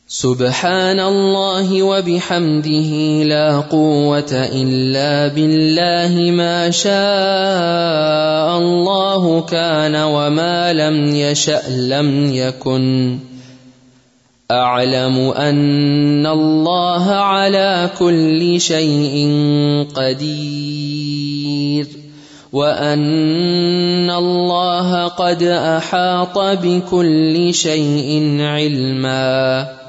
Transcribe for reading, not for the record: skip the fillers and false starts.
سبحان الله وبحمده لا قوة إلا بالله ما شاء الله كان وما لم يشأ لم يكن أعلم أن الله على كل شيء قدير وأن الله قد أحاط بكل شيء علما